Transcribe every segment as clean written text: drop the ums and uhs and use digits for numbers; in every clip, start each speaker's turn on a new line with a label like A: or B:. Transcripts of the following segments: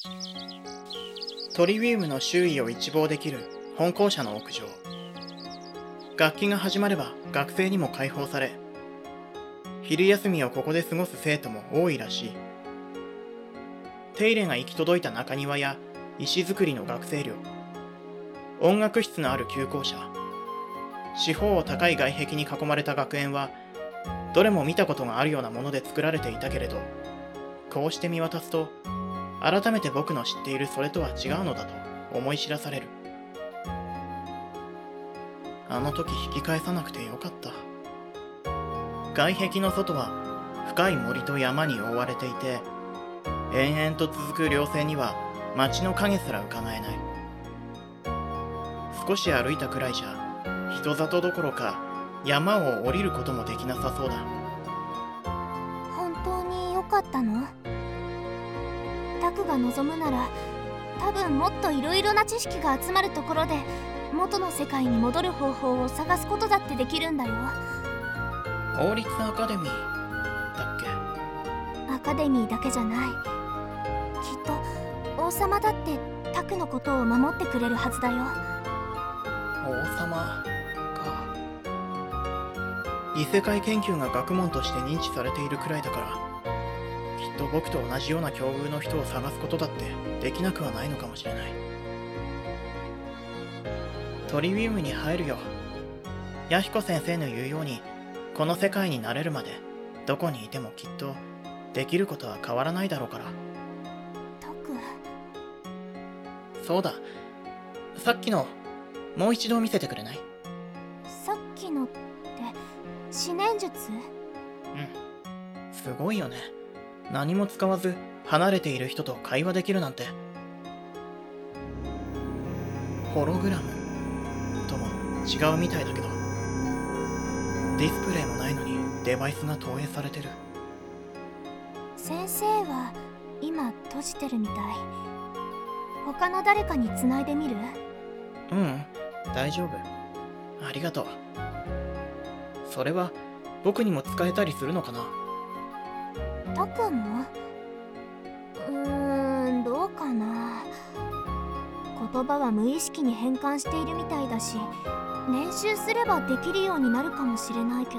A: トリウィウムの周囲を一望できる本校舎の屋上。学期が始まれば学生にも開放され、昼休みをここで過ごす生徒も多いらしい。手入れが行き届いた中庭や石造りの学生寮、音楽室のある旧校舎、四方を高い外壁に囲まれた学園は、どれも見たことがあるようなもので作られていたけれど、こうして見渡すと、改めて僕の知っているそれとは違うのだと思い知らされる。あの時引き返さなくてよかった。外壁の外は深い森と山に覆われていて、延々と続く稜線には街の影すらうかがえない。少し歩いたくらいじゃ人里どころか山を降りることもできなさそうだ。
B: 本当に良かったの？タクが望むなら、多分もっといろいろな知識が集まるところで元の世界に戻る方法を探すことだってできるんだよ。
A: 王立アカデミーだっけ？
B: アカデミーだけじゃない。きっと王様だってタクのことを守ってくれるはずだよ。
A: 王様か。異世界研究が学問として認知されているくらいだから、きっと僕と同じような境遇の人を探すことだってできなくはないのかもしれない。トリウィウムに入るよ。弥彦先生の言うように、この世界に慣れるまでどこにいてもきっとできることは変わらないだろうから。
B: タク。
A: そうだ、さっきのもう一度見せてくれない？
B: さっきのって思念術？
A: すごいよね。何も使わず離れている人と会話できるなんて。ホログラムとも違うみたいだけど、ディスプレイもないのにデバイスが投影されてる。
B: 先生は今閉じてるみたい。他の誰かに繋いでみる？
A: 大丈夫。ありがとう。それは僕にも使えたりするのかな？
B: タクも？どうかな。言葉は無意識に変換しているみたいだし、練習すればできるようになるかもしれないけど、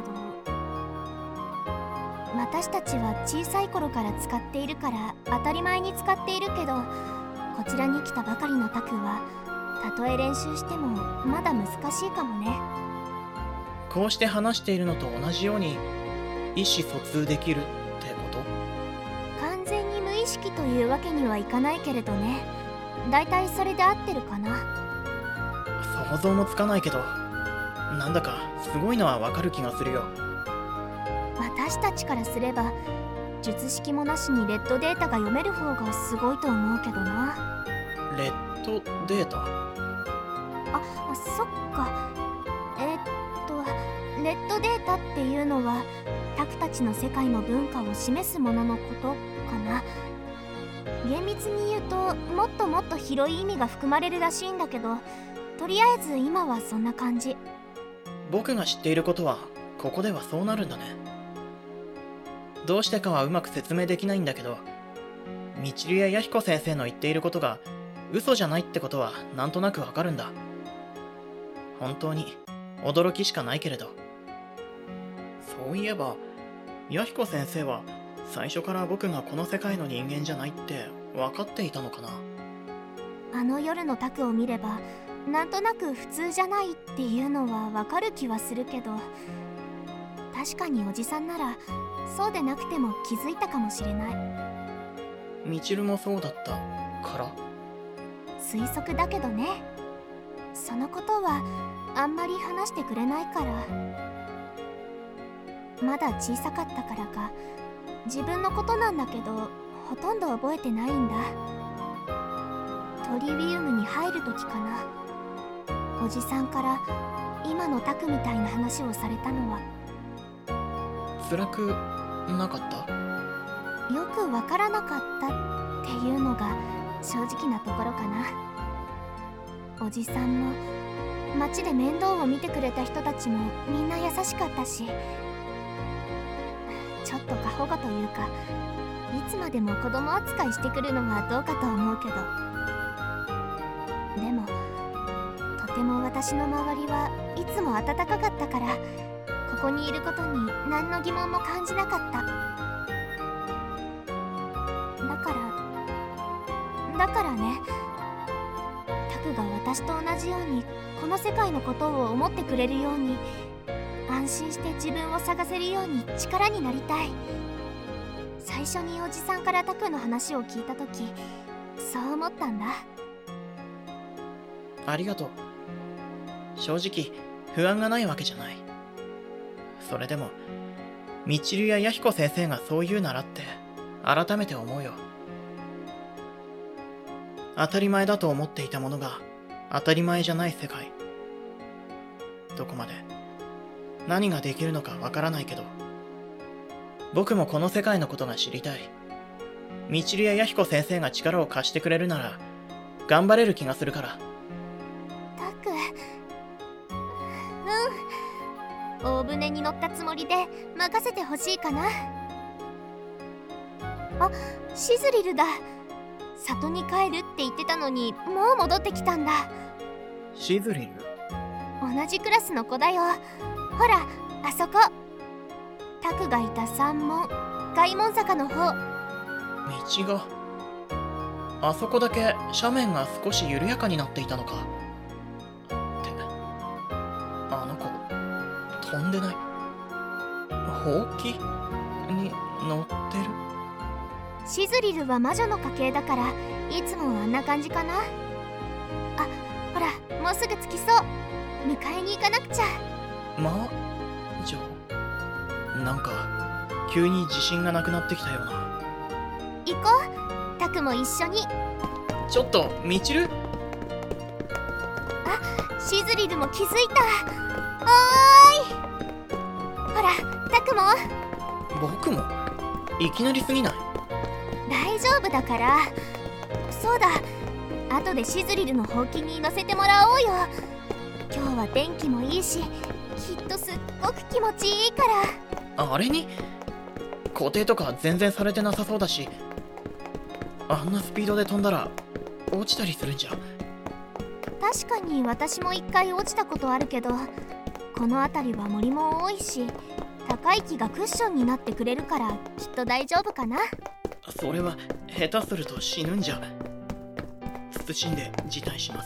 B: 私たちは小さい頃から使っているから当たり前に使っているけど、こちらに来たばかりのタクはたとえ練習してもまだ難しいかもね。
A: こうして話しているのと同じように意思疎通できるってこと？
B: 完全に無意識というわけにはいかないけれどね。だいたいそれで合ってるかな。
A: 想像もつかないけど、なんだかすごいのはわかる気がするよ。
B: 私たちからすれば術式もなしにレッドデータが読める方がすごいと思うけどな。
A: レッドデータ？
B: そっか。レッドデータっていうのはタクたちの世界の文化を示すもののことかな。厳密に言うともっともっと広い意味が含まれるらしいんだけど、とりあえず今はそんな感じ。
A: 僕が知っていることはここではそうなるんだね。どうしてかはうまく説明できないんだけど、みちるや弥彦先生の言っていることが嘘じゃないってことはなんとなくわかるんだ。本当に驚きしかないけれど。そういえば弥彦先生は最初から僕がこの世界の人間じゃないって分かっていたのかな？
B: あの夜のタクを見ればなんとなく普通じゃないっていうのはわかる気はするけど、確かにおじさんならそうでなくても気づいたかもしれない。
A: みちるもそうだったから？
B: 推測だけどね。そのことはあんまり話してくれないから。まだ小さかったからか、自分のことなんだけどほとんど覚えてないんだ。トリウィウムに入る時かな。おじさんから今のタクみたいな話をされたのは。
A: 辛くなかった？
B: よくわからなかったっていうのが正直なところかな。おじさんも街で面倒を見てくれた人たちもみんな優しかったし、ちょっと過保護というかつまでも子供扱いしてくるのはどうかと思うけど、でもとても私の周りはいつも温かかったから、ここにいることに何の疑問も感じなかった。だからね、タクが私と同じようにこの世界のことを思ってくれるように、安心して自分を探せるように力になりたい。最初におじさんからタクの話を聞いたとき、そう思ったんだ。
A: ありがとう。正直不安がないわけじゃない。それでもみちるや弥彦先生がそう言うならって改めて思うよ。当たり前だと思っていたものが当たり前じゃない世界。どこまで何ができるのかわからないけど、僕もこの世界のことが知りたい。みちるや弥彦先生が力を貸してくれるなら頑張れる気がするから。
B: タク、大船に乗ったつもりで任せてほしいかな。あ、シズリルだ。里に帰るって言ってたのにもう戻ってきたんだ。
A: シズリル？
B: 同じクラスの子だよ。ほら、あそこ。タクがいた山門、開門坂の方。
A: 道があそこだけ斜面が少し緩やかになっていたのか。ってあの子飛んでない？ほうきに乗ってる？
B: シズリルは魔女の家系だからいつもあんな感じかな。あ、ほら、もうすぐ着きそう。迎えに行かなくちゃ。
A: 魔女？なんか急に自信がなくなってきたような。
B: 行こう、タクも一緒に。
A: ちょっとみちる？
B: あ、シズリルも気づいた。おーい、ほら、タクも。
A: 僕も？いきなりすぎない？
B: 大丈夫だから。そうだ、後でシズリルのほうきに乗せてもらおうよ。今日は天気もいいし、きっとすっごく気持ちいいから。
A: あれに固定とか全然されてなさそうだし、あんなスピードで飛んだら落ちたりするんじゃ。
B: 確かに私も一回落ちたことあるけど、この辺りは森も多いし、高い木がクッションになってくれるからきっと大丈夫かな。
A: それは下手すると死ぬんじゃ。謹んで辞退します。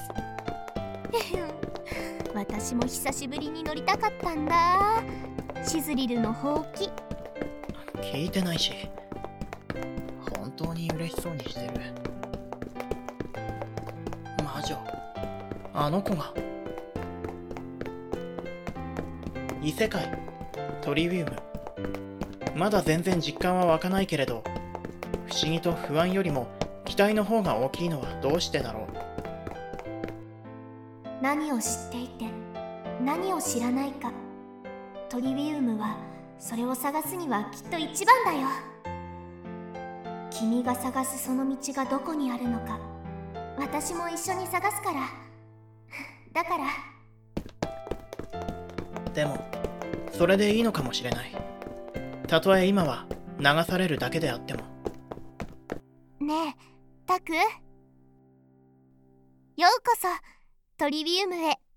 B: 私も久しぶりに乗りたかったんだ、シズリルのほうき。
A: 聞いてないし、本当に嬉しそうにしてる。魔女、あの子が。異世界トリビウム。まだ全然実感は湧かないけれど、不思議と不安よりも期待の方が大きいのはどうしてだろう。
B: 何を知っていて何を知らないか、トリビウムはそれを探すにはきっと一番だよ。君が探すその道がどこにあるのか、私も一緒に探すから。だから。
A: でもそれでいいのかもしれない。たとえ今は流されるだけであっても。
B: ねえ、タク、ようこそトリビウムへ。